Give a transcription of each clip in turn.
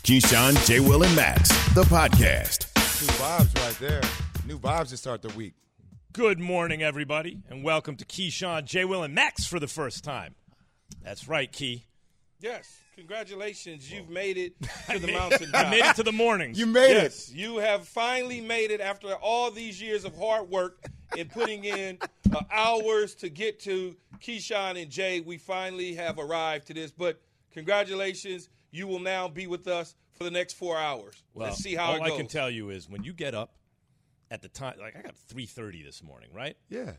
Keyshawn, J. Will, and Max, the podcast. New vibes right there. New vibes to start the week. Good morning, everybody, and welcome to Keyshawn, J. Will, and Max for the first time. That's right, Key. Yes. Congratulations. You've made it to the mountaintop. I made it to the mornings. You made it. You have finally made it after all these years of hard work and putting in hours to get to Keyshawn and Jay. We finally have arrived to this. But congratulations. You will now be with us for the next 4 hours. Well, let's see how it goes. All I can tell you is when you get up at the time, like I got 3:30 this morning, right? Yeah.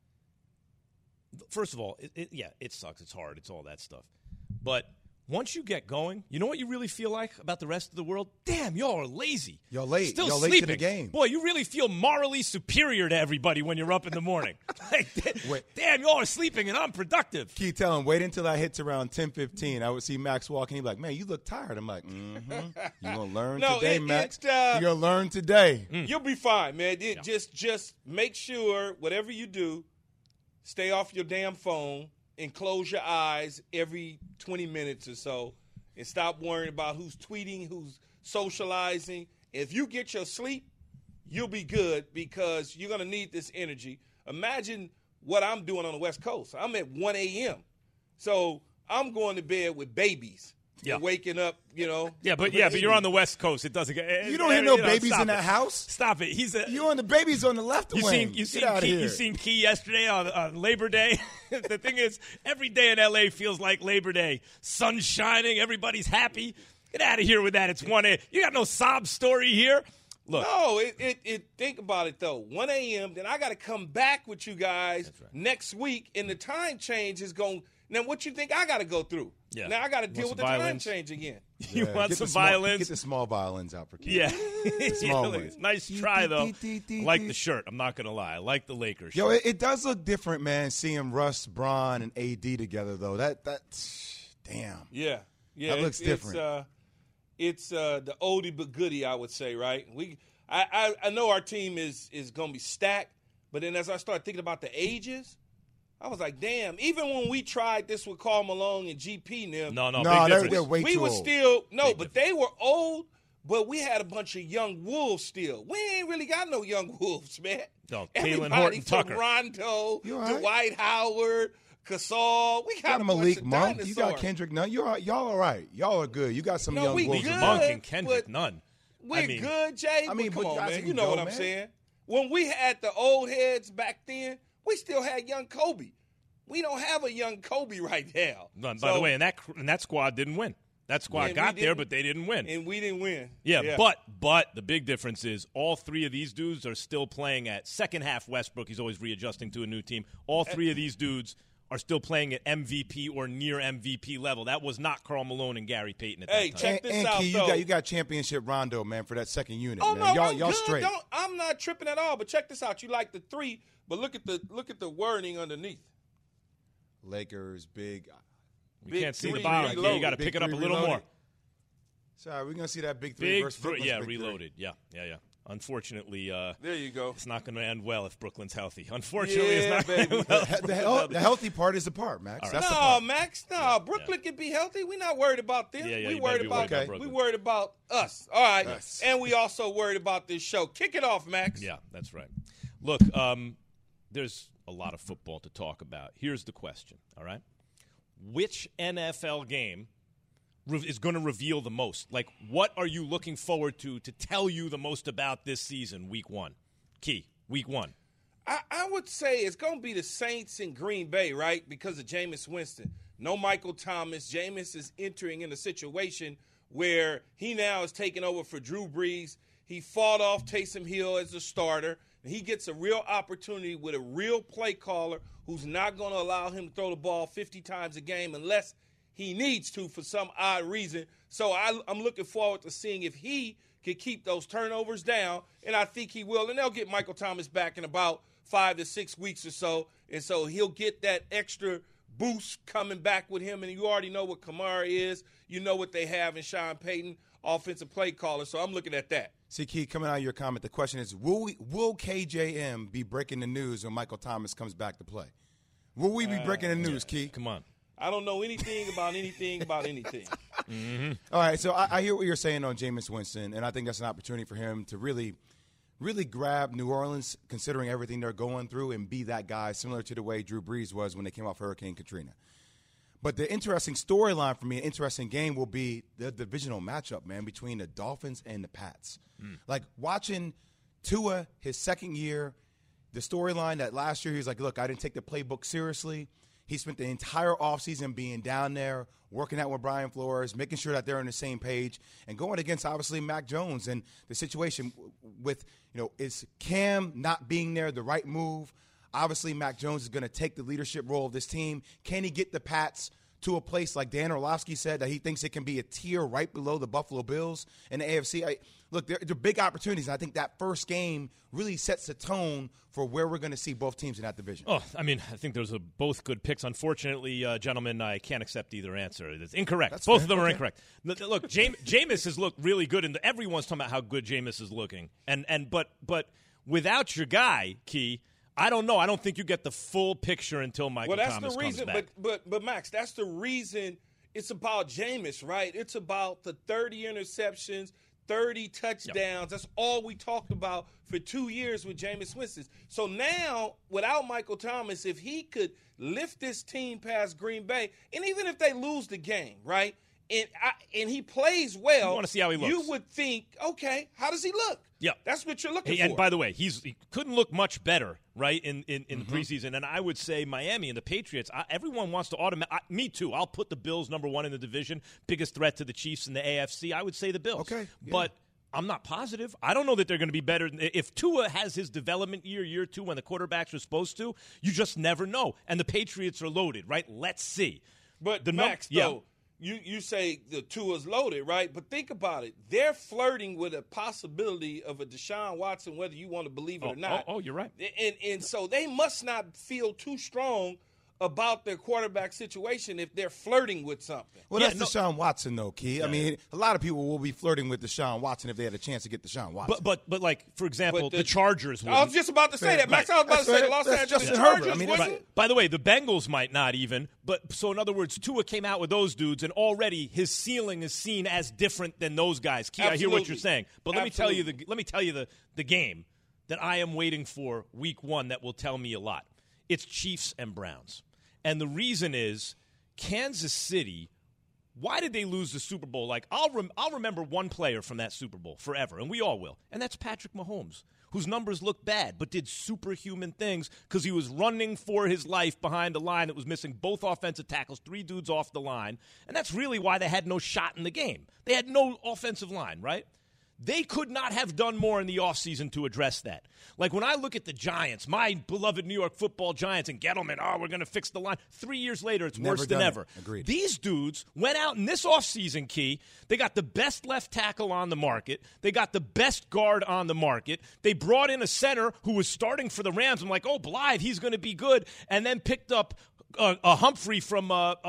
First of all, it sucks. It's hard. It's all that stuff. But once you get going, you know what you really feel like about the rest of the world? Damn, y'all are lazy. Y'all late. Still y'all sleeping. late to the game. Boy, you really feel morally superior to everybody when you're up in the morning. Like, damn, y'all are sleeping and I'm productive. Keep telling, wait until I hits around 10:15. I would see Max walking. He'd be like, man, you look tired. I'm like, You're going to learn today, Max. You're going to learn today. You'll be fine, man. Just make sure, whatever you do, stay off your damn phone and close your eyes every 20 minutes or so. And stop worrying about who's tweeting, who's socializing. If you get your sleep, you'll be good because you're going to need this energy. Imagine what I'm doing on the West Coast. I'm at 1 a.m. So I'm going to bed with babies. Yeah. Waking up, Yeah, but you're on the West Coast. It doesn't get. You don't hear no babies in that house? Stop it. You and the babies on the left wing. You seen Key yesterday on Labor Day? The thing is, every day in L.A. feels like Labor Day. Sun's shining. Everybody's happy. Get out of here with that. It's 1 a.m. You got no sob story here. Look. No, think about it, though. 1 a.m., then I got to come back with you guys next week, and the time change is going – now, what you think I got to go through? Yeah. Now I got to deal with the time change again. You want some violins? Get the small violins out for kids. Yeah. Small ones. Nice try, though. I like the shirt. I'm not going to lie. I like the Lakers shirt. Yo, it does look different, man, seeing Russ, Bron, and AD together, though. Damn. Yeah. That looks different. It's the oldie but goodie, I would say, right? I know our team is going to be stacked, but then as I start thinking about the ages, I was like, damn, even when we tried this with Karl Malone and GP and them. No, they're way too old. They were old, but we had a bunch of young wolves still. We ain't really got no young wolves, man. No, Taylor Horton Tucker. Rondo, right? Dwight Howard, Gasol. We got a Malik bunch of Monk. dinosaurs. You got Kendrick Nunn. Y'all all right. Y'all are good. You got some young wolves. good. Monk and Kendrick Nunn. We're good, Jay. But come on, man. You know what I'm saying. When we had the old heads back then, we still had young Kobe. We don't have a young Kobe right now. None. By the way, and that squad didn't win. That squad got there, but they didn't win. And we didn't win. Yeah, but the big difference is all three of these dudes are still playing at second half Westbrook. He's always readjusting to a new team. All three of these dudes are still playing at MVP or near MVP level. That was not Karl Malone and Gary Payton at that time. Check this out, Key, though. you got championship Rondo, man, for that second unit. Oh, man. no, y'all good. straight. I'm not tripping at all, but check this out. You like the three, but look at the wording underneath. Lakers, big. We can't see the three bottom. reloaded. You got to pick it up a little reloaded. more. Sorry, we're going to see that big three versus Brooklyn's big reloaded. Three. Yeah. Unfortunately, there you go. It's not going to end well if Brooklyn's healthy. Unfortunately, it's not baby. The healthy part is the part, Max. Right. That's the part. Max. Brooklyn can be healthy. We're not worried about them. We worried about us. All right. Yes. And we also worried about this show. Kick it off, Max. Yeah, that's right. Look, there's a lot of football to talk about. Here's the question, all right? Which NFL game is going to reveal the most? Like, what are you looking forward to tell you the most about this season, week one? Key, week one. I would say it's going to be the Saints in Green Bay, right, because of Jameis Winston. No Michael Thomas. Jameis is entering in a situation where he now is taking over for Drew Brees. He fought off Taysom Hill as a starter, and he gets a real opportunity with a real play caller who's not going to allow him to throw the ball 50 times a game unless he needs to for some odd reason. So I'm looking forward to seeing if he can keep those turnovers down, and I think he will. And they'll get Michael Thomas back in about 5 to 6 weeks or so, and so he'll get that extra boost coming back with him. And you already know what Kamara is. You know what they have in Sean Payton, offensive play caller. So I'm looking at that. See, Key, coming out of your comment, the question is, will KJM be breaking the news when Michael Thomas comes back to play? Will we be breaking the news, Key? Come on. I don't know anything about anything about anything. Mm-hmm. All right, so I hear what you're saying on Jameis Winston, and I think that's an opportunity for him to really grab New Orleans, considering everything they're going through, and be that guy, similar to the way Drew Brees was when they came off Hurricane Katrina. But the interesting storyline for me, an interesting game, will be the divisional matchup, man, between the Dolphins and the Pats. Like, watching Tua, his second year, the storyline that last year he was like, look, I didn't take the playbook seriously. He spent the entire offseason being down there, working out with Brian Flores, making sure that they're on the same page, and going against, obviously, Mac Jones. And the situation with, is Cam not being there the right move? Obviously, Mac Jones is going to take the leadership role of this team. Can he get the Pats to a place, like Dan Orlovsky said, that he thinks it can be a tier right below the Buffalo Bills in the AFC? Look, they're big opportunities. I think that first game really sets the tone for where we're going to see both teams in that division. Oh, I mean, I think those are both good picks. Unfortunately, gentlemen, I can't accept either answer. It's incorrect. That's both fair. of them are Okay. incorrect. Look, Jameis has looked really good, and everyone's talking about how good Jameis is looking. But without your guy, Key, I don't know. I don't think you get the full picture until Michael Thomas the reason, comes back. But Max, that's the reason it's about Jameis, right? It's about the 30 interceptions, 30 touchdowns. Yep. That's all we talked about for 2 years with Jameis Winston. So now, without Michael Thomas, if he could lift this team past Green Bay, and even if they lose the game, right, and he plays well, you want to see how he looks. You would think, okay, how does he look? Yeah, that's what you're looking for. And by the way, he couldn't look much better, right, in the preseason. And I would say Miami and the Patriots, everyone wants to me too. I'll put the Bills number one in the division, biggest threat to the Chiefs in the AFC. I would say the Bills. Okay, yeah. But I'm not positive. I don't know that they're going to be better. If Tua has his development year two, when the quarterbacks are supposed to, you just never know. And the Patriots are loaded, right? Let's see. But Max, though. You say the Tua's loaded, right? But think about it. They're flirting with a possibility of a Deshaun Watson, whether you want to believe it or not. Oh, you're right. And so they must not feel too strong about their quarterback situation if they're flirting with something. Well, that's Deshaun Watson, though, Key. Yeah. I mean, a lot of people will be flirting with Deshaun Watson if they had a chance to get Deshaun Watson. But like, for example, the Chargers wouldn't. I was just about to say that, Max. I was about to say the Los Angeles Chargers. I mean, by the way, the Bengals might not even. But so, in other words, Tua came out with those dudes, and already his ceiling is seen as different than those guys. Key, I hear what you're saying. But let me tell you the game that I am waiting for week one that will tell me a lot. It's Chiefs and Browns. And the reason is Kansas City, why did they lose the Super Bowl? Like, I'll remember one player from that Super Bowl forever, and we all will, and that's Patrick Mahomes, whose numbers looked bad but did superhuman things because he was running for his life behind a line that was missing both offensive tackles, 3 dudes off the line, and that's really why they had no shot in the game. They had no offensive line, right? They could not have done more in the offseason to address that. Like, when I look at the Giants, my beloved New York Football Giants, and Gettleman, we're going to fix the line. 3 years later, it's worse than ever. Agreed. These dudes went out in this offseason, Key. They got the best left tackle on the market. They got the best guard on the market. They brought in a center who was starting for the Rams. I'm like, Blythe, he's going to be good. And then picked up a Humphrey from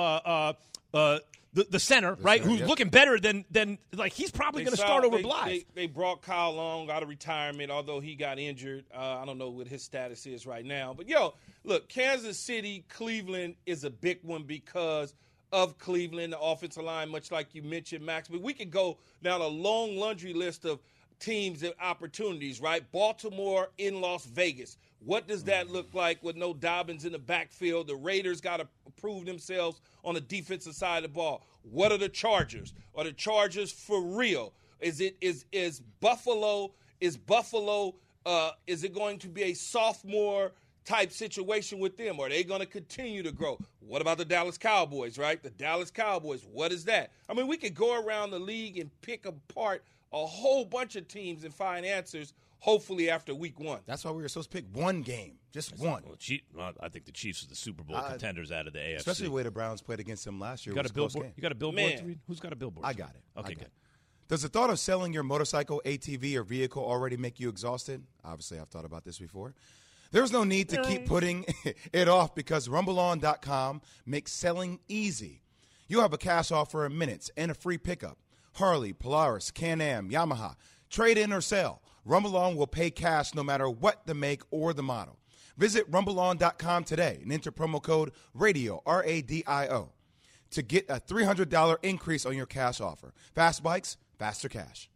the center, right, who's looking better than like, he's probably going to start over Blythe. They brought Kyle Long out of retirement, although he got injured. I don't know what his status is right now. But, look, Kansas City, Cleveland is a big one because of Cleveland, the offensive line, much like you mentioned, Max. But we could go down a long laundry list of teams and opportunities, right? Baltimore in Las Vegas. What does that look like with no Dobbins in the backfield? The Raiders got to prove themselves on the defensive side of the ball. What are the Chargers? Are the Chargers for real? Is Buffalo? Is it going to be a sophomore type situation with them? Are they going to continue to grow? What about the Dallas Cowboys, right? The Dallas Cowboys, what is that? I mean, we could go around the league and pick apart a whole bunch of teams and find answers, hopefully after week one. That's why we were supposed to pick one game, just one. Well, I think the Chiefs are the Super Bowl contenders out of the AFC. Especially the way the Browns played against them last year. You got a billboard to read? Who's got a billboard? I got it. Okay, good. Does the thought of selling your motorcycle, ATV, or vehicle already make you exhausted? Obviously, I've thought about this before. There's no need to keep putting it off because RumbleOn.com makes selling easy. You'll have a cash offer in minutes and a free pickup. Harley, Polaris, Can-Am, Yamaha. Trade in or sell. RumbleOn will pay cash no matter what the make or the model. Visit RumbleOn.com today and enter promo code RADIO, RADIO. to get a $300 increase on your cash offer. Fast Bikes, faster cash.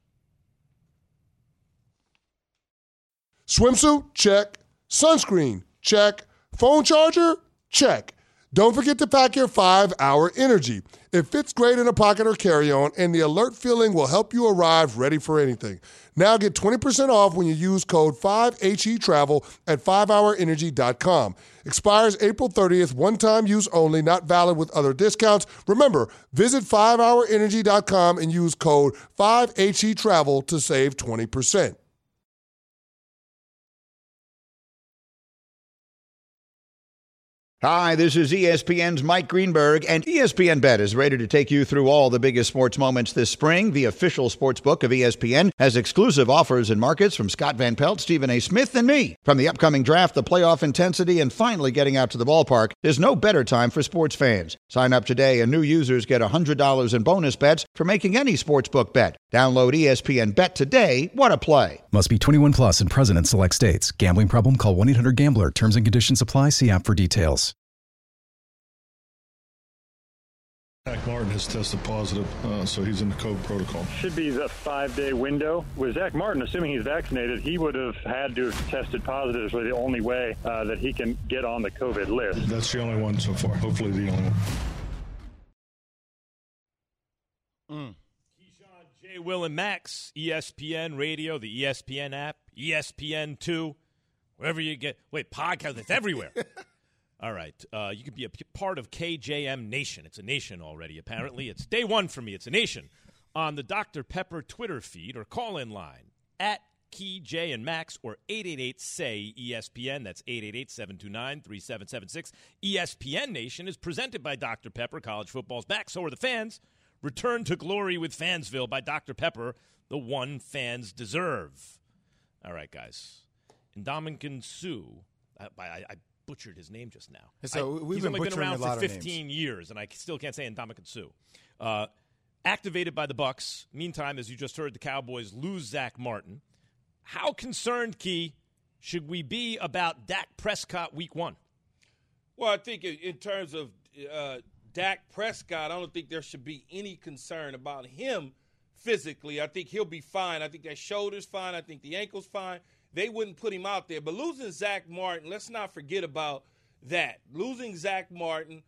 Swimsuit? Check. Sunscreen? Check. Phone charger? Check. Don't forget to pack your 5-Hour Energy. It fits great in a pocket or carry-on, and the alert feeling will help you arrive ready for anything. Now get 20% off when you use code 5HETRAVEL at 5hourenergy.com. Expires April 30th, one-time use only, not valid with other discounts. Remember, visit 5hourenergy.com and use code 5HETRAVEL to save 20%. Hi, this is ESPN's Mike Greenberg, and ESPN Bet is ready to take you through all the biggest sports moments this spring. The official sports book of ESPN has exclusive offers and markets from Scott Van Pelt, Stephen A. Smith, and me. From the upcoming draft, the playoff intensity, and finally getting out to the ballpark, there's no better time for sports fans. Sign up today, and new users get $100 in bonus bets for making any sportsbook bet. Download ESPN Bet today. What a play. Must be 21 plus and present in select states. Gambling problem? Call 1-800-GAMBLER. Terms and conditions apply. See app for details. Zach Martin has tested positive, so he's in the COVID protocol. Should be the 5-day window. With Zach Martin, assuming he's vaccinated, he would have had to have tested positive. It's really the only way that he can get on the COVID list. That's the only one so far. Hopefully the only one. Keyshawn, J. Will, and Max, ESPN Radio, the ESPN app, ESPN2, wherever you get. Wait, podcast, it's everywhere. All right. You could be a part of KJM Nation. It's a nation already, apparently. It's day one for me. It's a nation. On the Dr. Pepper Twitter feed or call-in line at Key, J, and Max or 888-SAY-ESPN. That's 888-729-3776. ESPN Nation is presented by Dr. Pepper. College football's back. So are the fans. Return to glory with Fansville by Dr. Pepper, the one fans deserve. All right, guys. Ndamukong Suh. I butchered his name just now. So he's only been around for 15 years, and I still can't say Ndamukong Suh. Activated by the Bucs. Meantime, as you just heard, the Cowboys lose Zach Martin. How concerned, Key, should we be about Dak Prescott week one? Well, I think in terms of Dak Prescott, I don't think there should be any concern about him physically. I think he'll be fine. I think that shoulder's fine. I think the ankle's fine. They wouldn't put him out there. But losing Zach Martin, let's not forget about that. Losing Zach Martin,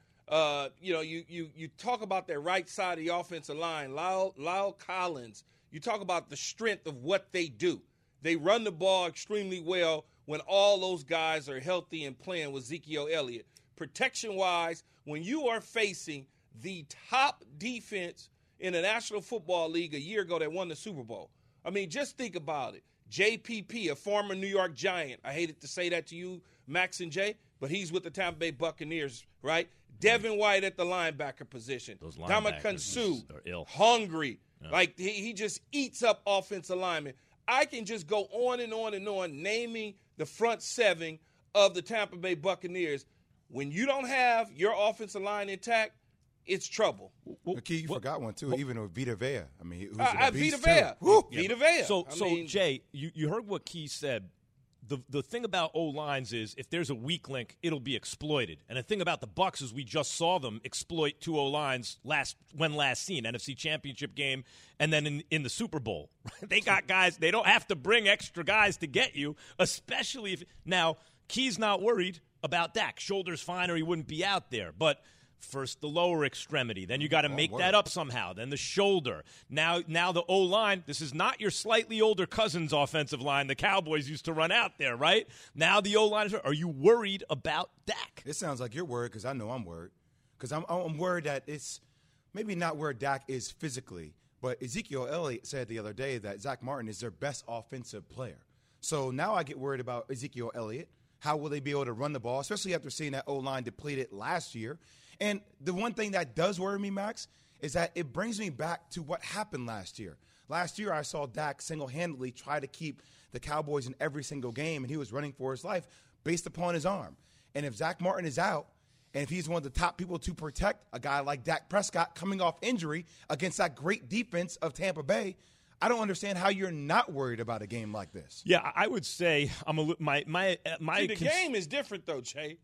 you talk about that right side of the offensive line, Lyle Collins. You talk about the strength of what they do. They run the ball extremely well when all those guys are healthy and playing with Ezekiel Elliott. Protection-wise, when you are facing the top defense in the National Football League a year ago that won the Super Bowl, I mean, just think about it. JPP, a former New York Giant. I hated to say that to you, Max and Jay, but he's with the Tampa Bay Buccaneers, right? Devin White at the linebacker position. Those linebackers Ndamukong Suh, are ill. Hungry. Yeah. Like, he just eats up offensive linemen. I can just go on and on and on naming the front seven of the Tampa Bay Buccaneers. When you don't have your offensive line intact, it's trouble. Key, you forgot one, too, even with Vita Vea. I mean, who's Vita Vea. Vita Vea. So Jay, you heard what Key said. The thing about O-lines is if there's a weak link, it'll be exploited. And the thing about the Bucs is we just saw them exploit two O-lines last seen, NFC Championship game, and then in the Super Bowl. They got guys. They don't have to bring extra guys to get you, especially if – now, Key's not worried about Dak. Shoulder's fine or he wouldn't be out there. But – first the lower extremity, then you got to make that up somehow, then the shoulder. Now the O-line, this is not your slightly older cousin's offensive line the Cowboys used to run out there, right? Now the O-line, are you worried about Dak? It sounds like you're worried because I know I'm worried. Because I'm worried that it's maybe not where Dak is physically, but Ezekiel Elliott said the other day that Zach Martin is their best offensive player. So now I get worried about Ezekiel Elliott. How will they be able to run the ball, especially after seeing that O-line depleted last year? And the one thing that does worry me, Max, is that it brings me back to what happened last year. Last year, I saw Dak single-handedly try to keep the Cowboys in every single game, and he was running for his life based upon his arm. And if Zach Martin is out, and if he's one of the top people to protect a guy like Dak Prescott coming off injury against that great defense of Tampa Bay, I don't understand how you're not worried about a game like this. Yeah, I would say the game is different, though, Jay.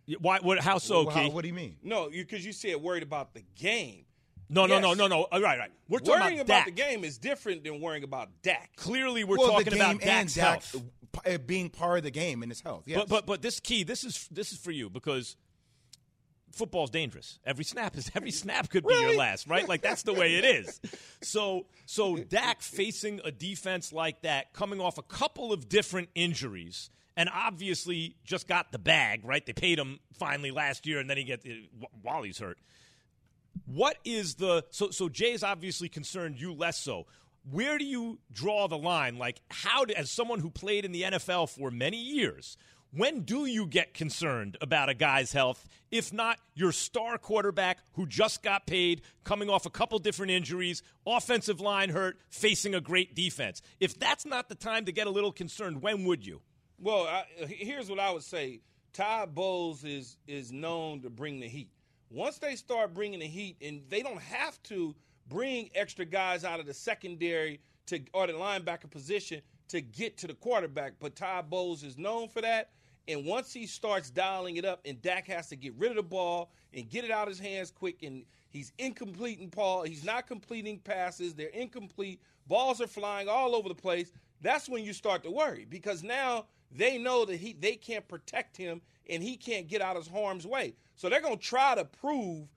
Why? What? How so, Key? What do you mean? No, because you said worried about the game. No. Right. We're talking worrying about Dak. the game is different than worrying about Dak. Clearly, we're talking about Dak's health. Being part of the game and his health. Yes. But this, Key, this is for you because football's dangerous. Every snap could be your last, right? Like that's the way it is. So Dak facing a defense like that, coming off a couple of different injuries, and obviously just got the bag, right? They paid him finally last year, and then he gets while he's hurt. What is the so Jay's obviously concerned, you less so. Where do you draw the line? Like, as someone who played in the NFL for many years, when do you get concerned about a guy's health, if not your star quarterback who just got paid, coming off a couple different injuries, offensive line hurt, facing a great defense? If that's not the time to get a little concerned, when would you? Well, here's what I would say. Todd Bowles is known to bring the heat. Once they start bringing the heat, and they don't have to bring extra guys out of the secondary or the linebacker position to get to the quarterback. But Todd Bowles is known for that. And once he starts dialing it up and Dak has to get rid of the ball and get it out of his hands quick, and he's incomplete in Paul, he's not completing passes, they're incomplete, balls are flying all over the place, that's when you start to worry because now they know that they can't protect him and he can't get out of harm's way. So they're going to try to prove,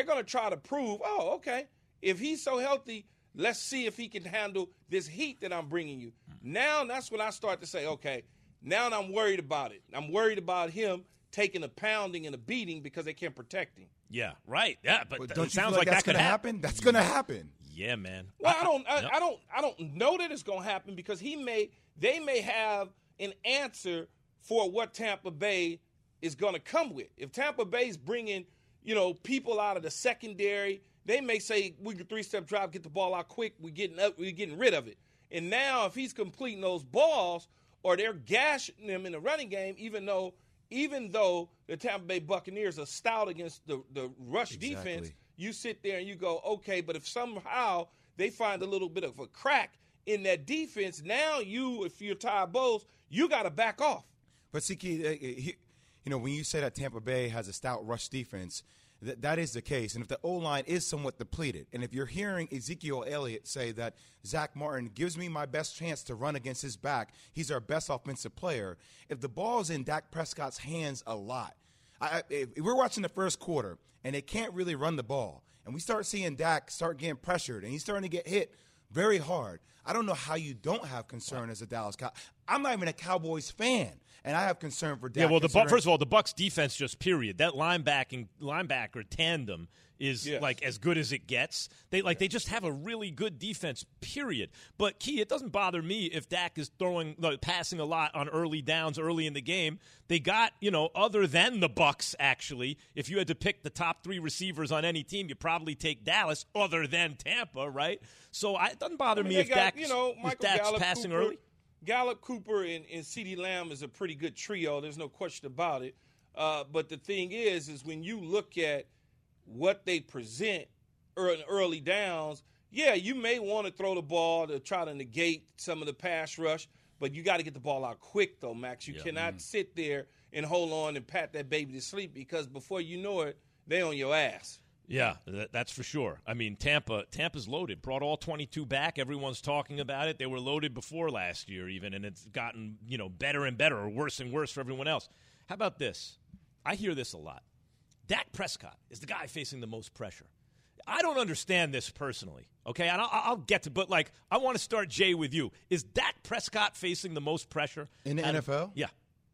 oh, okay, if he's so healthy, let's see if he can handle this heat that I'm bringing you. Now that's when I start to say, okay, now I'm worried about it. I'm worried about him taking a pounding and a beating because they can't protect him. Yeah, right. Yeah, but don't it sounds you feel like that could happen. That's going to happen. Yeah, man. Well, I don't know that it's going to happen because they may have an answer for what Tampa Bay is going to come with. If Tampa Bay's bringing, people out of the secondary, they may say we can 3-step drive, get the ball out quick, we're getting rid of it. And now if he's completing those balls or they're gashing them in the running game, even though the Tampa Bay Buccaneers are stout against the rush defense, you sit there and you go, okay, but if somehow they find a little bit of a crack in that defense, now if you're Todd Bowles, you got to back off. But Siki, when you say that Tampa Bay has a stout rush defense, that is the case. And if the O-line is somewhat depleted, and if you're hearing Ezekiel Elliott say that Zach Martin gives me my best chance to run against his back, he's our best offensive player, if the ball's in Dak Prescott's hands a lot, if we're watching the first quarter and they can't really run the ball, and we start seeing Dak start getting pressured, and he's starting to get hit very hard, I don't know how you don't have concern as a Dallas Cowboys. I'm not even a Cowboys fan, and I have concern for Dak. Yeah, well, first of all, the Bucs defense just period. That linebacker tandem is like as good as it gets. They just have a really good defense, period. But Key, it doesn't bother me if Dak is passing a lot on early downs early in the game. They got, other than the Bucs, actually, if you had to pick the top 3 receivers on any team, you'd probably take Dallas other than Tampa, right? So it doesn't bother me if Dak's passing early. Gallup, Cooper, and CeeDee Lamb is a pretty good trio. There's no question about it. But the thing is when you look at what they present early downs, you may want to throw the ball to try to negate some of the pass rush, but you got to get the ball out quick, though, Max. You cannot sit there and hold on and pat that baby to sleep because before you know it, they on your ass. Yeah, that's for sure. I mean, Tampa's loaded. Brought all 22 back. Everyone's talking about it. They were loaded before last year even, and it's gotten, better and better or worse and worse for everyone else. How about this? I hear this a lot. Dak Prescott is the guy facing the most pressure. I don't understand this personally, okay? And I'll get to, but, I want to start, Jay, with you. Is Dak Prescott facing the most pressure? In the NFL? Yeah.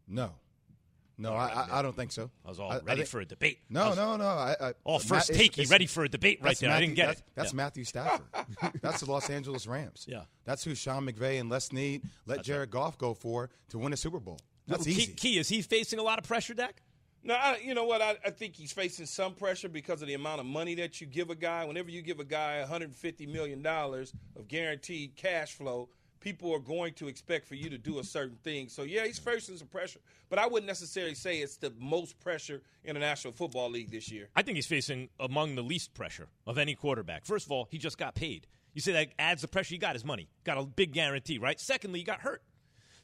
No, I don't think so. I was all ready for a debate. No. First takey, ready for a debate right there. I didn't get it. That's Matthew Stafford. That's the Los Angeles Rams. Yeah. That's who Sean McVay and Les Snead let Jared Goff go for to win a Super Bowl. That's easy. Key, is he facing a lot of pressure, Dak? No, you know what? I think he's facing some pressure because of the amount of money that you give a guy. Whenever you give a guy $150 million of guaranteed cash flow, people are going to expect for you to do a certain thing. So, he's facing some pressure. But I wouldn't necessarily say it's the most pressure in the National Football League this year. I think he's facing among the least pressure of any quarterback. First of all, he just got paid. You say that adds the pressure. He got his money. Got a big guarantee, right? Secondly, he got hurt.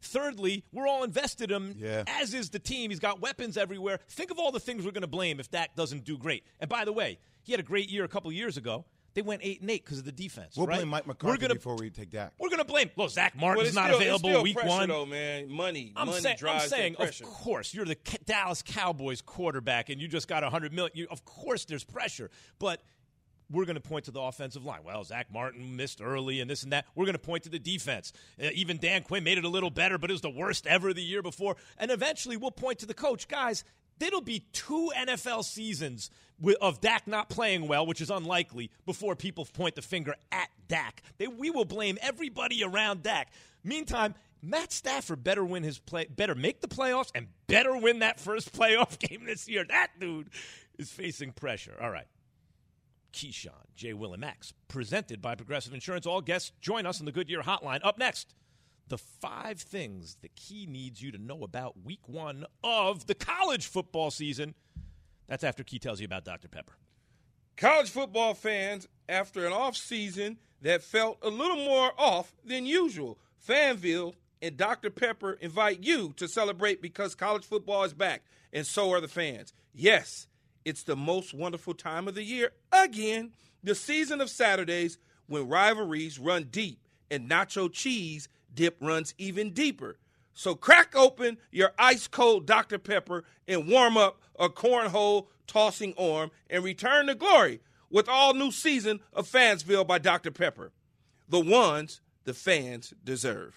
Thirdly, we're all invested in him, Yeah. as is the team. He's got weapons everywhere. Think of all the things we're going to blame if Dak doesn't do great. And by the way, he had a great year a couple years ago. They went 8-8 because of the defense. We'll right? blame Mike McCarthy before we take Dak. We're going to blame. Look, Zach But Martin's it's not still, available it's still week pressure, one. though, man. Money I'm drives saying, that pressure. of course, you're the Dallas Cowboys quarterback, and you just got $100 million. Of course, there's pressure, but we're going to point to the offensive line. Well, Zach Martin missed early and this and that. We're going to point to the defense. Even Dan Quinn made it a little better, but it was the worst ever the year before. And eventually, we'll point to the coach, guys. It'll be 2 NFL seasons of Dak not playing well, which is unlikely, before people point the finger at Dak. We will blame everybody around Dak. Meantime, Matt Stafford better better make the playoffs and better win that first playoff game this year. That dude is facing pressure. All right. Keyshawn, J. Will, and Max, presented by Progressive Insurance. All guests join us on the Goodyear Hotline. Up next, the 5 things the Key needs you to know about week 1 of the college football season. That's after Key tells you about Dr. Pepper. College football fans, after an off season that felt a little more off than usual, Fanville and Dr. Pepper invite you to celebrate because college football is back, and so are the fans. Yes, it's the most wonderful time of the year. Again, the season of Saturdays when rivalries run deep and nacho cheese dip runs even deeper. So crack open your ice-cold Dr. Pepper and warm up a cornhole tossing arm and return to glory with all new season of Fansville by Dr. Pepper. The ones the fans deserve.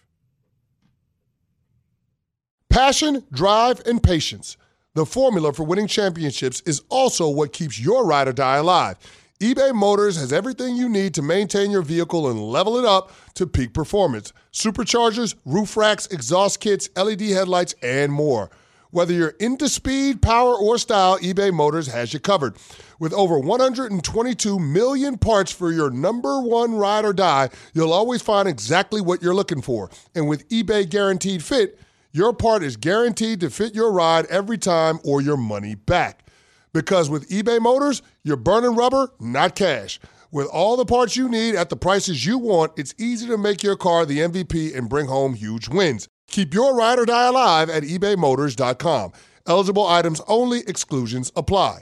Passion, drive, and patience. The formula for winning championships is also what keeps your ride or die alive. eBay Motors has everything you need to maintain your vehicle and level it up to peak performance. Superchargers, roof racks, exhaust kits, LED headlights, and more. Whether you're into speed, power, or style, eBay Motors has you covered. With over 122 million parts for your number one ride or die, you'll always find exactly what you're looking for. And with eBay Guaranteed Fit, your part is guaranteed to fit your ride every time or your money back. Because with eBay Motors, you're burning rubber, not cash. With all the parts you need at the prices you want, it's easy to make your car the MVP and bring home huge wins. Keep your ride or die alive at ebaymotors.com. Eligible items only. Exclusions apply.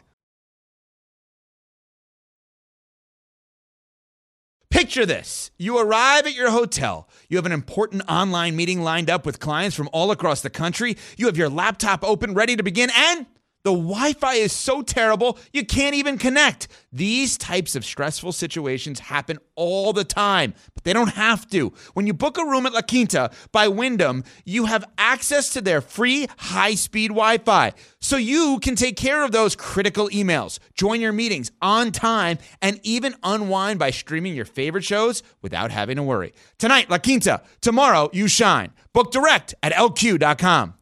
Picture this. You arrive at your hotel. You have an important online meeting lined up with clients from all across the country. You have your laptop open, ready to begin, and the Wi-Fi is so terrible, you can't even connect. These types of stressful situations happen all the time, but they don't have to. When you book a room at La Quinta by Wyndham, you have access to their free high-speed Wi-Fi, so you can take care of those critical emails, join your meetings on time, and even unwind by streaming your favorite shows without having to worry. Tonight, La Quinta. Tomorrow, you shine. Book direct at LQ.com.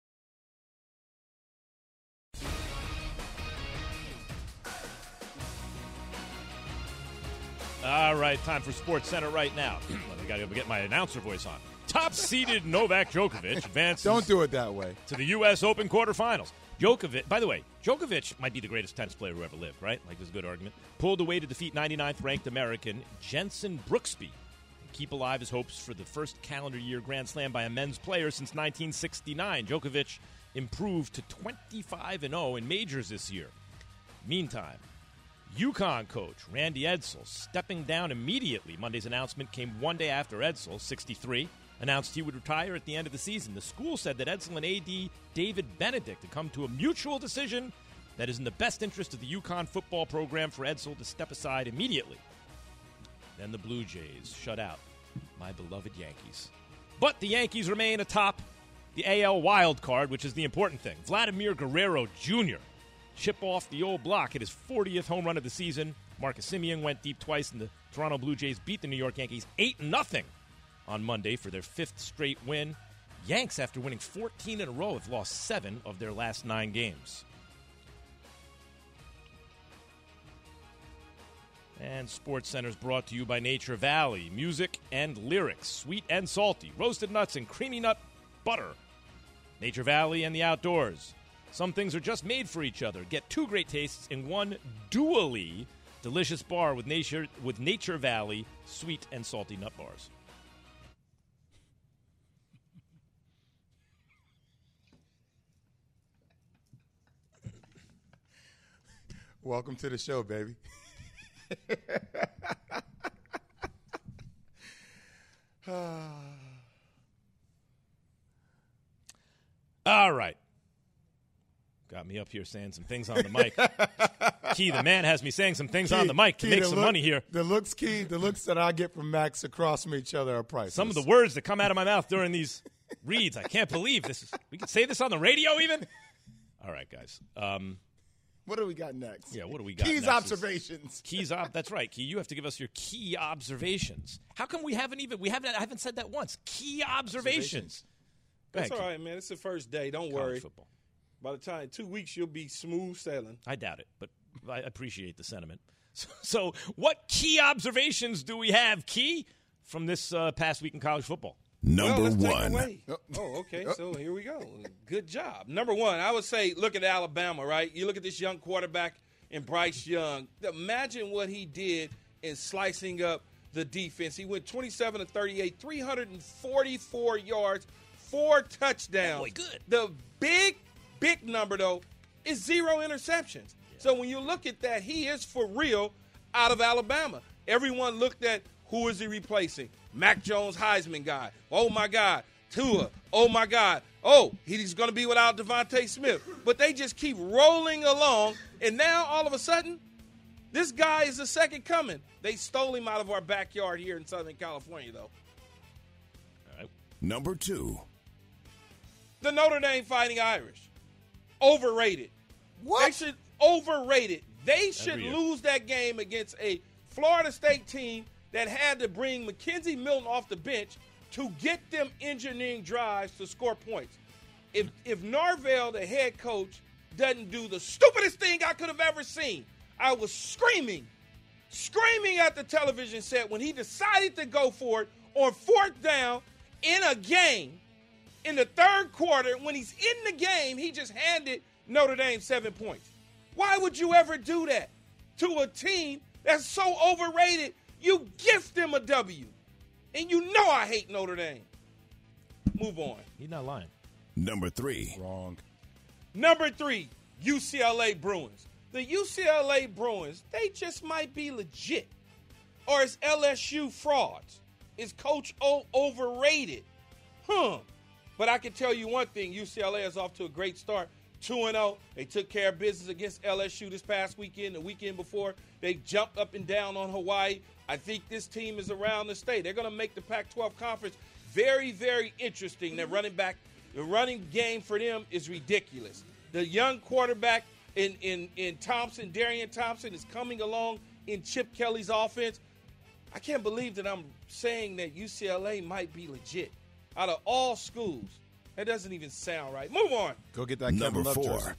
All right, time for Sports Center right now. I got to get my announcer voice on. Top-seeded Novak Djokovic advances. Don't do it that way. To the U.S. Open quarterfinals. Djokovic, by the way, Djokovic might be the greatest tennis player who ever lived, right? Like, there's a good argument. Pulled away to defeat 99th-ranked American Jenson Brooksby and keep alive his hopes for the first calendar year Grand Slam by a men's player since 1969. Djokovic improved to 25-0 in majors this year. Meantime, UConn coach Randy Edsall stepping down immediately. Monday's announcement came one day after Edsall, 63, announced he would retire at the end of the season. The school said that Edsall and AD David Benedict had come to a mutual decision that is in the best interest of the UConn football program for Edsall to step aside immediately. Then the Blue Jays shut out my beloved Yankees. But the Yankees remain atop the AL wild card, which is the important thing. Vladimir Guerrero Jr. chip off the old block at his 40th home run of the season. Marcus Semien went deep twice, and the Toronto Blue Jays beat the New York Yankees 8-0 on Monday for their 5th straight win. Yanks, after winning 14 in a row, have lost 7 of their last 9 games. And SportsCenter is brought to you by Nature Valley. Music and lyrics, sweet and salty, roasted nuts and creamy nut butter. Nature Valley and the outdoors. Some things are just made for each other. Get 2 great tastes in one dually delicious bar with Nature Valley sweet and salty nut bars. Welcome to the show, baby. All right. Got me up here saying some things on the mic. Key, the man has me saying some things on the mic to make some money here. The looks that I get from Max across from each other are priceless. Some of the words that come out of my mouth during these reads, I can't believe this is. We can say this on the radio even? All right, guys. What do we got next? Yeah, what do we got Key's next? observations. That's right, Key. You have to give us your key observations. How come I haven't said that once? Key observations. That's all right, man. It's the first day. Don't worry. Football. By the time 2 weeks, you'll be smooth sailing. I doubt it, but I appreciate the sentiment. So what key observations do we have, Key, from this past week in college football? Number one. Oh, okay. So here we go. Good job. Number one, I would say look at Alabama, right? You look at this young quarterback in Bryce Young. Imagine what he did in slicing up the defense. He went 27 to 38, 344 yards, 4 touchdowns. Boy, good. The big number, though, is 0 interceptions. Yeah. So when you look at that, he is for real out of Alabama. Everyone looked at who is he replacing? Mac Jones, Heisman guy. Oh, my God. Tua. Oh, my God. Oh, he's going to be without Devontae Smith. But they just keep rolling along, and now all of a sudden, this guy is the second coming. They stole him out of our backyard here in Southern California, though. All right. Number two. The Notre Dame Fighting Irish. Overrated. What? They should lose that game against a Florida State team that had to bring Mackenzie Milton off the bench to get them engineering drives to score points. If Norvell, the head coach, doesn't do the stupidest thing I could have ever seen, I was screaming at the television set when he decided to go for it on 4th down in a game. In the third quarter, when he's in the game, he just handed Notre Dame 7 points. Why would you ever do that to a team that's so overrated? You gift them a W. And you know I hate Notre Dame. Move on. He's not lying. Number three. Wrong. Number 3, UCLA Bruins. The UCLA Bruins, they just might be legit. Or is LSU frauds? Is Coach O overrated? But I can tell you one thing, UCLA is off to a great start. 2-0. They took care of business against LSU this past weekend. The weekend before, they jumped up and down on Hawaii. I think this team is around the state. They're going to make the Pac-12 conference very, very interesting. The running game for them is ridiculous. The young quarterback in Thompson, Darian Thompson, is coming along in Chip Kelly's offense. I can't believe that I'm saying that UCLA might be legit. Out of all schools, that doesn't even sound right. Move on. Go get that Number Kevin Love 4. jersey.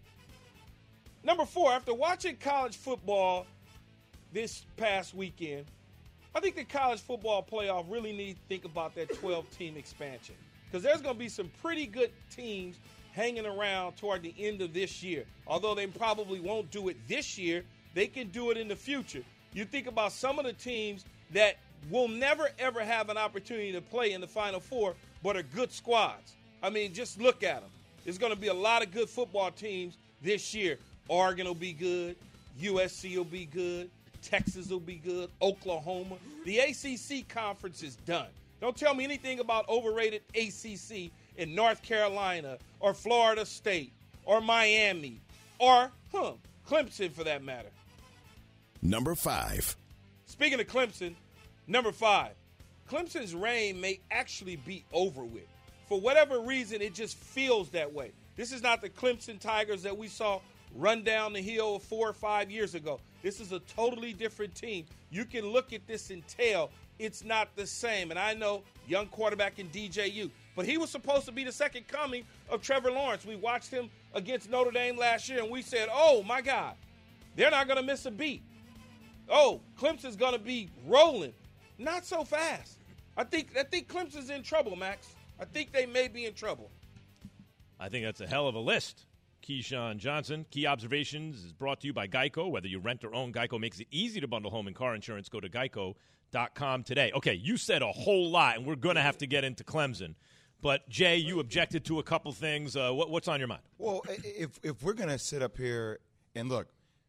Number 4, after watching college football this past weekend, I think the college football playoff really need to think about that 12-team expansion because there's going to be some pretty good teams hanging around toward the end of this year. Although they probably won't do it this year, they can do it in the future. You think about some of the teams that will never, ever have an opportunity to play in the Final Four, but are good squads. I mean, just look at them. There's going to be a lot of good football teams this year. Oregon will be good. USC will be good. Texas will be good. Oklahoma. The ACC conference is done. Don't tell me anything about overrated ACC in North Carolina or Florida State or Miami or Clemson for that matter. Number 5. Speaking of Clemson, number 5, Clemson's reign may actually be over with. For whatever reason, it just feels that way. This is not the Clemson Tigers that we saw run down the hill 4 or 5 years ago. This is a totally different team. You can look at this and tell it's not the same. And I know young quarterback in DJU, but he was supposed to be the second coming of Trevor Lawrence. We watched him against Notre Dame last year, and we said, oh, my God, they're not going to miss a beat. Oh, Clemson's going to be rolling. Not so fast. I think Clemson's in trouble, Max. I think they may be in trouble. I think that's a hell of a list. Keyshawn Johnson. Key Observations is brought to you by Geico. Whether you rent or own, Geico makes it easy to bundle home and car insurance. Go to geico.com today. Okay, you said a whole lot, and we're going to have to get into Clemson. But, Jay, you objected to a couple things. What's on your mind? Well, if we're going to sit up here and look,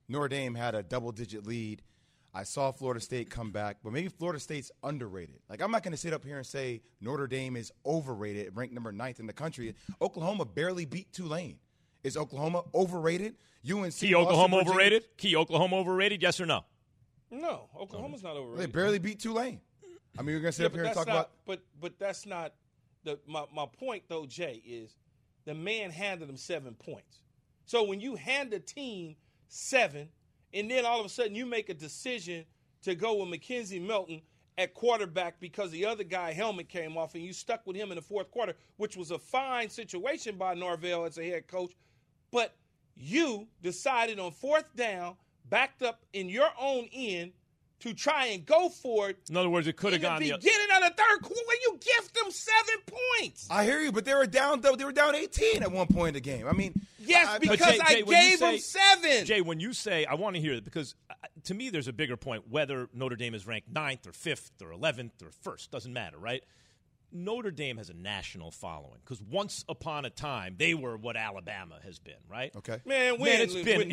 Notre Dame had a double-digit lead. I saw Florida State come back, but maybe Florida State's underrated. Like, I'm not going to sit up here and say Notre Dame is overrated, ranked number 9th in the country. Oklahoma barely beat Tulane. Is Oklahoma overrated? UNC Key Oklahoma overrated? Key Oklahoma overrated, yes or no? No, Oklahoma's not overrated. They barely beat Tulane. I mean, we're going to sit up here and talk about – But that's not – my point, though, Jay, is the man handed them 7 points. So when you hand a team 7 – and then all of a sudden you make a decision to go with Mackenzie Milton at quarterback because the other guy helmet came off and you stuck with him in the fourth quarter, which was a fine situation by Norvell as a head coach. But you decided on 4th down, backed up in your own end to try and go for it. In other words, it could have gone the beginning of the third quarter. You gift them 7 points. I hear you, but they were down 18 at one point in the game. I mean, yes, because I gave them 7. Jay, when you say, I want to hear it because to me there's a bigger point whether Notre Dame is ranked 9th or 5th or 11th or 1st. Doesn't matter, right? Notre Dame has a national following because once upon a time they were what Alabama has been, right? Okay. Man, it's been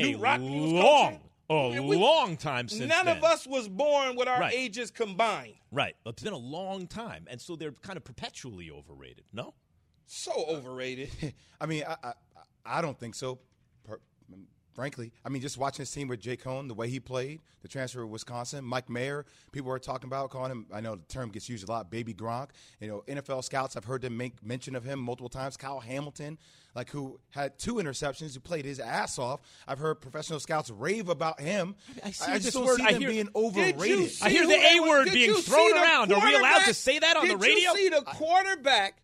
a long time since none then. of us was born with our ages combined. Right. It's been a long time, and so they're kind of perpetually overrated, no? So overrated. I mean, I don't think so, frankly. I mean, just watching this team with Jay Cohn, the way he played, the transfer to Wisconsin, Mike Mayer, people are talking about, calling him, I know the term gets used a lot, Baby Gronk. You know, NFL scouts, I've heard them make mention of him multiple times. Kyle Hamilton, like who had 2 interceptions, who played his ass off. I've heard professional scouts rave about him. I just don't see them being overrated. I hear the A word being thrown around. Are we allowed to say that on the radio? Did you see the quarterback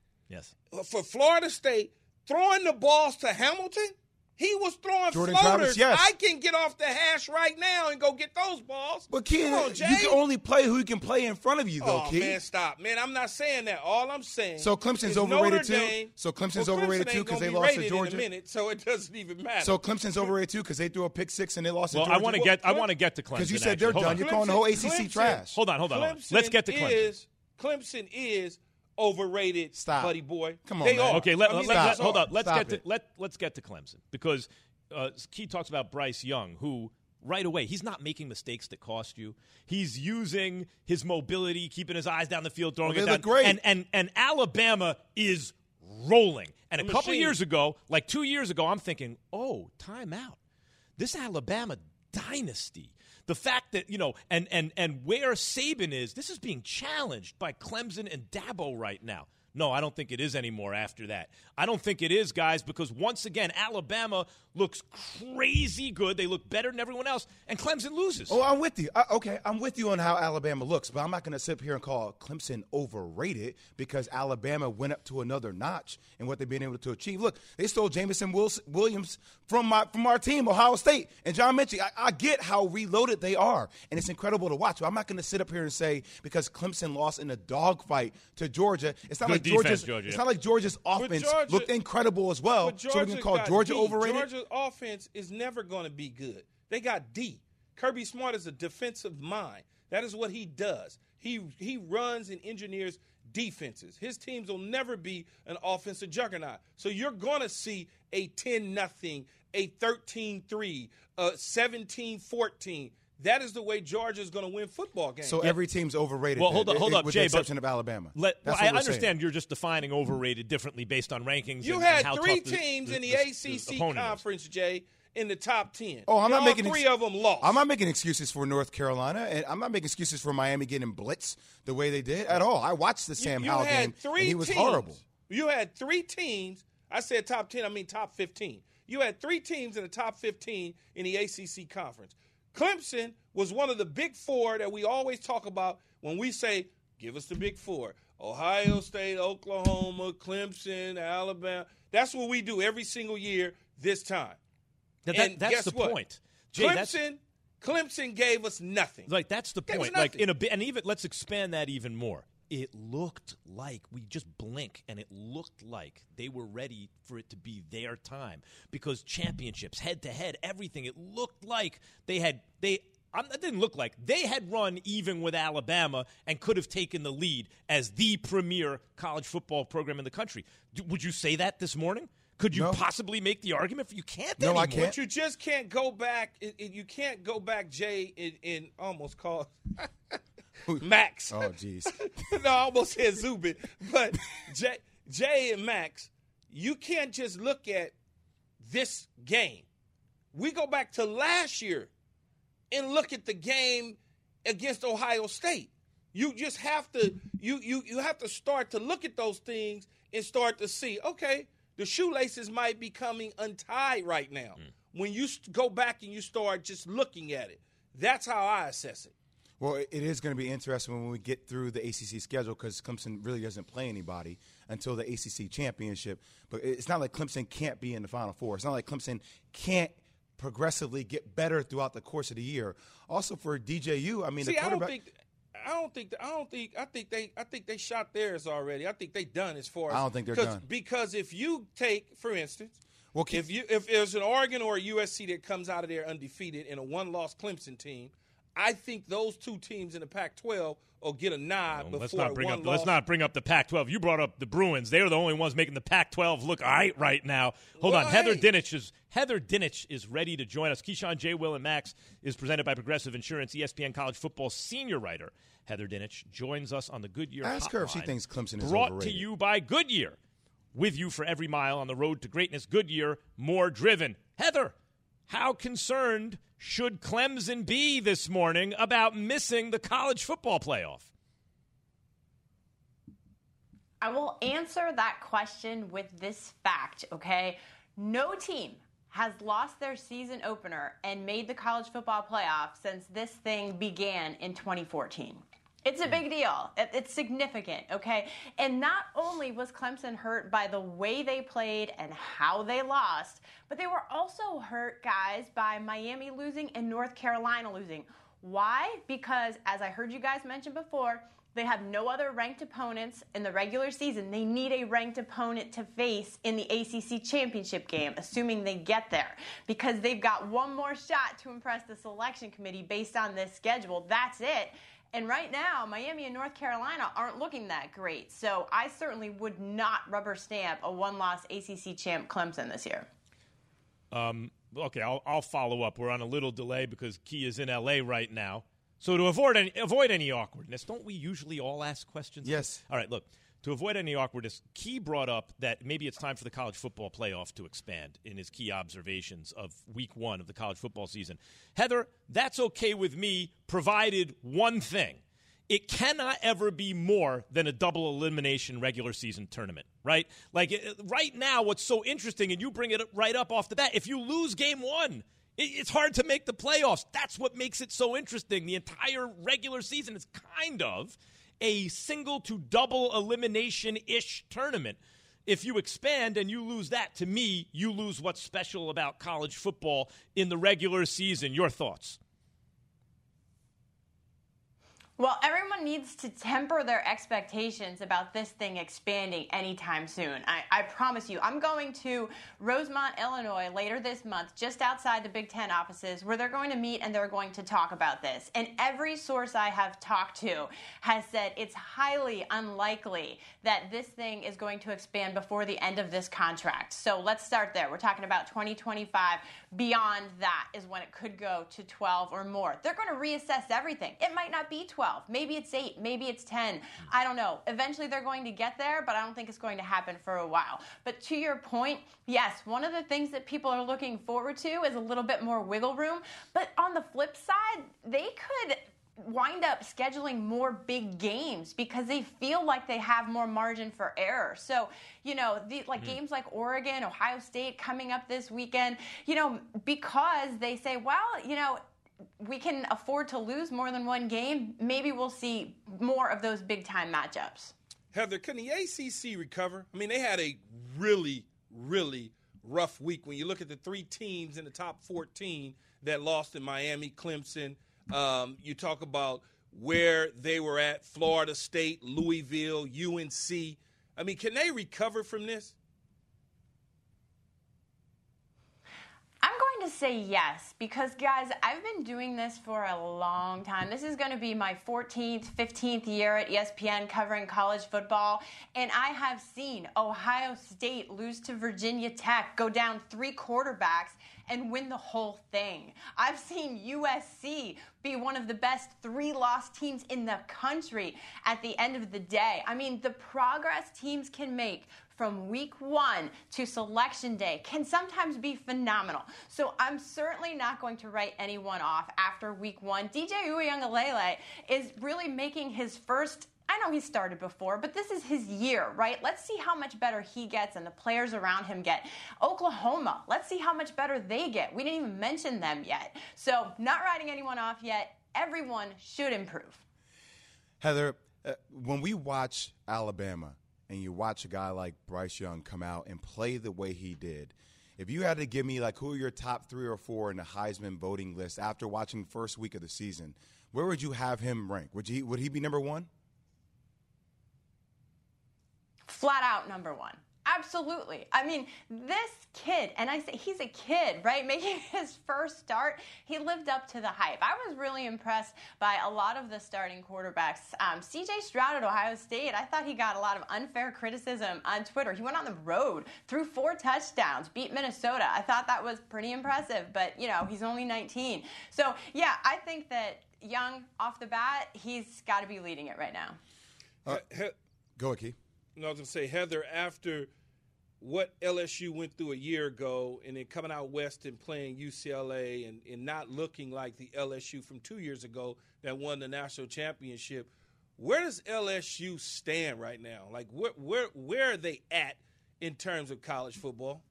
for Florida State throwing the balls to Hamilton? He was throwing Jordan floaters. Travis, yes. I can get off the hash right now and go get those balls. But, Key, Come on, Jay. you can only play who you can play in front of you, though, Key. Man, stop. Man, I'm not saying that. All I'm saying So Clemson's is overrated, Notre too? Dame, So Clemson's well, overrated, Clemson too, ain't because they gonna lost be to rated Georgia? in a minute, so it doesn't even matter. So Clemson's overrated, too, because they threw a pick 6 and they lost to Georgia? I want to get to Clemson. Because you said they're done. You're calling the whole ACC trash. Hold on. Let's get to Clemson. Clemson is overrated, buddy boy. Come on, they man. are. Okay, hold on. Let's get to Clemson because Key talks about Bryce Young, who right away he's not making mistakes that cost you. He's using his mobility, keeping his eyes down the field, throwing it down. Look great. And Alabama is rolling. And a couple machine. years ago, like 2 years ago, I'm thinking, oh, timeout. This Alabama dynasty. The fact that, and where Saban is, this is being challenged by Clemson and Dabo right now. No, I don't think it is anymore after that. I don't think it is, guys, because once again, Alabama looks crazy good. They look better than everyone else, and Clemson loses. Oh, I'm with you. Okay, I'm with you on how Alabama looks, but I'm not going to sit up here and call Clemson overrated because Alabama went up to another notch in what they've been able to achieve. Look, they stole Jamison Williams from our team, Ohio State. And John mentioned, I get how reloaded they are, and it's incredible to watch. But I'm not going to sit up here and say because Clemson lost in a dogfight to Georgia, it's not It's not like Georgia's offense looked incredible as well. So we can call Georgia overrated. Georgia's offense is never going to be good. They got D. Kirby Smart is a defensive mind. That is what he does. He runs and engineers defenses. His teams will never be an offensive juggernaut. So you're going to see a 10-0, a 13-3, a 17-14. That is the way Georgia's going to win football games. So every team's overrated. Well, hold up, with Jay. the exception of Alabama. I understand you're just defining overrated differently based on rankings. You had 3 teams in the ACC conference, Jay, in the top 10. Oh, I'm not making 3 of them lost. I'm not making excuses for North Carolina, and I'm not making excuses for Miami getting blitzed the way they did at all. I watched the Sam Howell game, and he was horrible. You had 3 teams. I said top 10. I mean top 15. You had 3 teams in the top 15 in the ACC conference. Clemson was one of the big 4 that we always talk about when we say, give us the big 4. Ohio State, Oklahoma, Clemson, Alabama. That's what we do every single year this time. That's guess the what? point. Jay, Clemson gave us nothing. Like, that's the point. Like, and even let's expand that even more. It looked like we just blink, and it looked like they were ready for it to be their time because championships, head-to-head, everything. It looked like it didn't look like they had run even with Alabama and could have taken the lead as the premier college football program in the country. Would you say that this morning? Could you possibly make the argument for you can't No, anymore? I can't. But you just can't go back. You can't go back, Jay, and almost call Max. Oh, jeez. No, I almost said Zubin. But Jay and Max, you can't just look at this game. We go back to last year and look at the game against Ohio State. You just have to you have to start to look at those things and start to see, okay, the shoelaces might be coming untied right now. When you go back and you start just looking at it, that's how I assess it. Well, it is going to be interesting when we get through the ACC schedule because Clemson really doesn't play anybody until the ACC championship. But it's not like Clemson can't be in the Final Four. It's not like Clemson can't progressively get better throughout the course of the year. Also for DJU, I mean, the quarterback. I think they shot theirs already. I think they done as far as I don't think they're done. Because if you take, for instance, Well, if there's an Oregon or a USC that comes out of there undefeated and a one-loss Clemson team, I think those two teams in the Pac-12 will get a nod before let's not bring up the Pac-12. You brought up the Bruins. They're the only ones making the Pac-12 look all right now. Hold on. Heather Dinich is ready to join us. Keyshawn, J. Will, and Max is presented by Progressive Insurance. ESPN College Football senior writer Heather Dinich joins us on the Goodyear Ask her if she hotline. thinks Clemson is Brought overrated. to you by Goodyear. With you for every mile on the road to greatness. Goodyear, more driven. Heather, how concerned should Clemson be this morning about missing the college football playoff? I will answer that question with this fact, okay? No team has lost their season opener and made the college football playoff since this thing began in 2014. It's a big deal. It's significant, okay? And not only was Clemson hurt by the way they played and how they lost, but they were also hurt, guys, by Miami losing and North Carolina losing. Why? Because, as I heard you guys mention before, they have no other ranked opponents in the regular season. They need a ranked opponent to face in the ACC championship game, assuming they get there, because they've got one more shot to impress the selection committee based on this schedule. That's it. And right now, Miami and North Carolina aren't looking that great. So I certainly would not rubber stamp a one-loss ACC champ Clemson this year. Okay, I'll follow up. We're on a little delay because Key is in L.A. right now. So to avoid any awkwardness, don't we usually all ask questions? Yes. All right, look. To avoid any awkwardness, Key brought up that maybe it's time for the college football playoff to expand in his key observations of week 1 of the college football season. Heather, that's okay with me, provided one thing. It cannot ever be more than a double elimination regular season tournament, right? Like right now, what's so interesting, and you bring it right up off the bat, if you lose game 1, it's hard to make the playoffs. That's what makes it so interesting. The entire regular season is kind of a single to double elimination-ish tournament. If you expand and you lose that, to me, you lose what's special about college football in the regular season. Your thoughts? Well, everyone needs to temper their expectations about this thing expanding anytime soon. I promise you. I'm going to Rosemont, Illinois later this month, just outside the Big Ten offices, where they're going to meet and they're going to talk about this. And every source I have talked to has said it's highly unlikely that this thing is going to expand before the end of this contract. So let's start there. We're talking about 2025. Beyond that is when it could go to 12 or more. They're going to reassess everything. It might not be 12. Maybe it's 8. Maybe it's 10. I don't know. Eventually they're going to get there, but I don't think it's going to happen for a while. But to your point, yes, one of the things that people are looking forward to is a little bit more wiggle room. But on the flip side, they could wind up scheduling more big games because they feel like they have more margin for error. So, games like Oregon, Ohio State coming up this weekend, because they say, well, we can afford to lose more than one game, maybe we'll see more of those big-time matchups. Heather, can the ACC recover? I mean, they had a really, really rough week. When you look at the 3 teams in the top 14 that lost in Miami, Clemson, you talk about where they were at, Florida State, Louisville, UNC. I mean, can they recover from this? I'm going to to say yes because, guys, I've been doing this for a long time. This is going to be my 14th, 15th year at ESPN covering college football, and I have seen Ohio State lose to Virginia Tech, go down 3 quarterbacks, and win the whole thing. I've seen USC be one of the best 3-loss teams in the country at the end of the day. I mean, the progress teams can make from week 1 to selection day can sometimes be phenomenal. So I'm certainly not going to write anyone off after week 1. DJ Uiagalelei is really making his first, I know he started before, but this is his year, right? Let's see how much better he gets and the players around him get. Oklahoma, let's see how much better they get. We didn't even mention them yet. So not writing anyone off yet. Everyone should improve. Heather, when we watch Alabama and you watch a guy like Bryce Young come out and play the way he did, if you had to give me like who are your top 3 or 4 in the Heisman voting list after watching the first week of the season, where would you have him rank? Would he be number 1? Flat out number 1. Absolutely. I mean, this kid, and I say he's a kid, right? Making his first start, he lived up to the hype. I was really impressed by a lot of the starting quarterbacks. CJ Stroud at Ohio State, I thought he got a lot of unfair criticism on Twitter. He went on the road, threw 4 touchdowns, beat Minnesota. I thought that was pretty impressive, but, he's only 19. So, yeah, I think that Young, off the bat, he's got to be leading it right now. Go ahead, Keith. I was going to say, Heather, after what LSU went through a year ago and then coming out west and playing UCLA and not looking like the LSU from 2 years ago that won the national championship, where does LSU stand right now? Like, where are they at in terms of college football?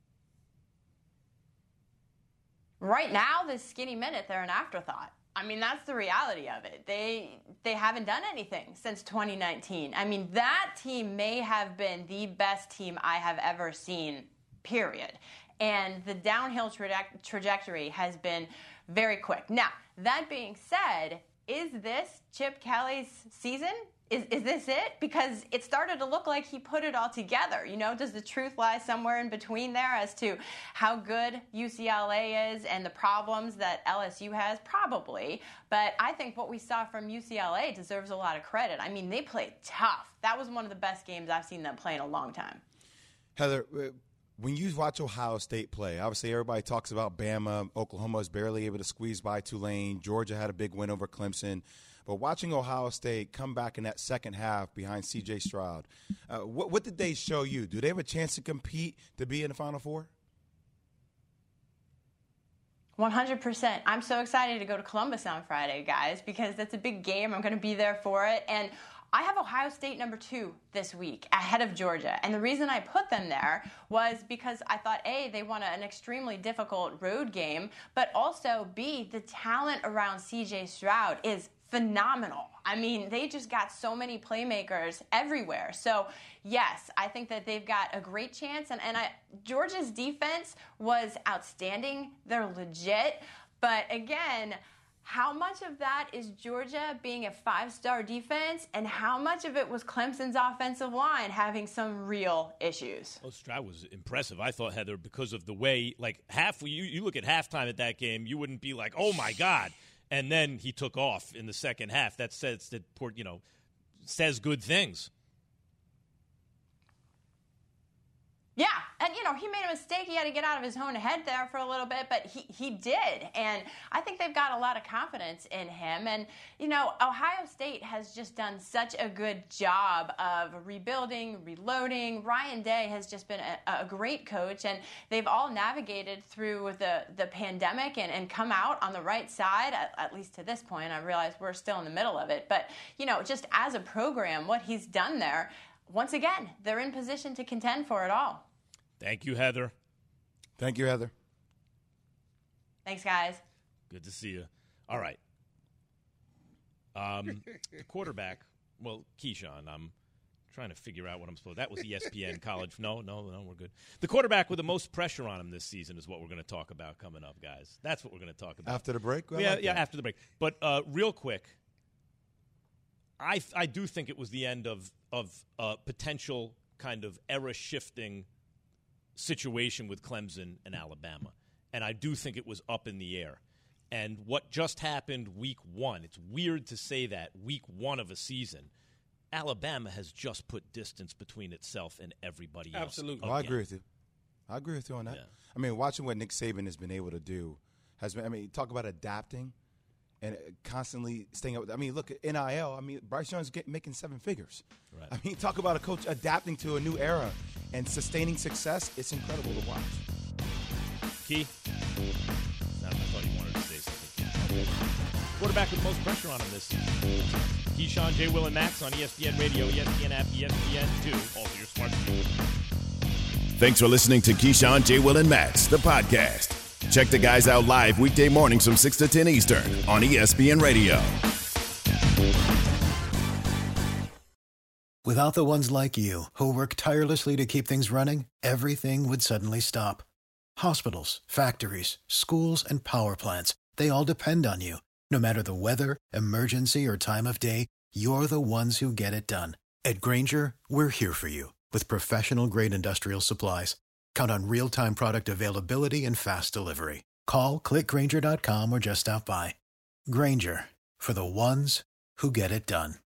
Right now, this skinny minute, they're an afterthought. I mean, that's the reality of it. They haven't done anything since 2019. I mean, that team may have been the best team I have ever seen, period. And the downhill trajectory has been very quick. Now, that being said, is this Chip Kelly's season? Is this it? Because it started to look like he put it all together. Does the truth lie somewhere in between there as to how good UCLA is and the problems that LSU has? Probably. But I think what we saw from UCLA deserves a lot of credit. I mean, they played tough. That was one of the best games I've seen them play in a long time. Heather, when you watch Ohio State play, obviously everybody talks about Bama. Oklahoma is barely able to squeeze by Tulane. Georgia had a big win over Clemson. But watching Ohio State come back in that second half behind C.J. Stroud, what did they show you? Do they have a chance to compete to be in the Final Four? 100%. I'm so excited to go to Columbus on Friday, guys, because that's a big game. I'm going to be there for it. And I have Ohio State number 2 this week ahead of Georgia. And the reason I put them there was because I thought, A, they won an extremely difficult road game, but also, B, the talent around C.J. Stroud is phenomenal. I mean, they just got so many playmakers everywhere. So, yes, I think that they've got a great chance. And Georgia's defense was outstanding. They're legit. But, again, how much of that is Georgia being a 5-star defense, and how much of it was Clemson's offensive line having some real issues? Oh, Stroud was impressive, I thought, Heather, because of the way, like, you look at halftime at that game, you wouldn't be like, oh, my God. And then he took off in the second half. That says good things. Yeah, and, he made a mistake. He had to get out of his own head there for a little bit, but he did. And I think they've got a lot of confidence in him. And, Ohio State has just done such a good job of rebuilding, reloading. Ryan Day has just been a great coach, and they've all navigated through the pandemic and come out on the right side, at least to this point. I realize we're still in the middle of it. But, just as a program, what he's done there, once again, they're in position to contend for it all. Thank you, Heather. Thank you, Heather. Thanks, guys. Good to see you. All right. The quarterback, Keyshawn, I'm trying to figure out what I'm supposed to. That was ESPN college. No, we're good. The quarterback with the most pressure on him this season is what we're going to talk about coming up, guys. That's what we're going to talk about. After the break? After the break. But real quick, I do think it was the end of potential kind of era-shifting situation with Clemson and Alabama. and I do think it was up in the air. And what just happened week 1, it's weird to say that, week 1 of a season, Alabama has just put distance between itself and everybody else. Absolutely. Oh, I agree with you. I agree with you on that. Yeah. I mean, watching what Nick Saban has been able to do has been, I mean, talk about adapting and constantly staying up. I mean, look, NIL, I mean, Bryce Young's making 7 figures. Right. I mean, talk about a coach adapting to a new era and sustaining success. It's incredible to watch. Key? No, I thought you wanted to say something. Okay. Quarterback with most pressure on him this season. Keyshawn, J. Will, and Max on ESPN Radio, ESPN app, ESPN2. Also your smart speaker. Thanks for listening to Keyshawn, J. Will, and Max, the podcast. Check the guys out live weekday mornings from 6 to 10 Eastern on ESPN Radio. Without the ones like you, who work tirelessly to keep things running, everything would suddenly stop. Hospitals, factories, schools, and power plants, they all depend on you. No matter the weather, emergency, or time of day, you're the ones who get it done. At Grainger, we're here for you with professional-grade industrial supplies. Count on real-time product availability and fast delivery. Call, click Grainger.com, or just stop by. Grainger, for the ones who get it done.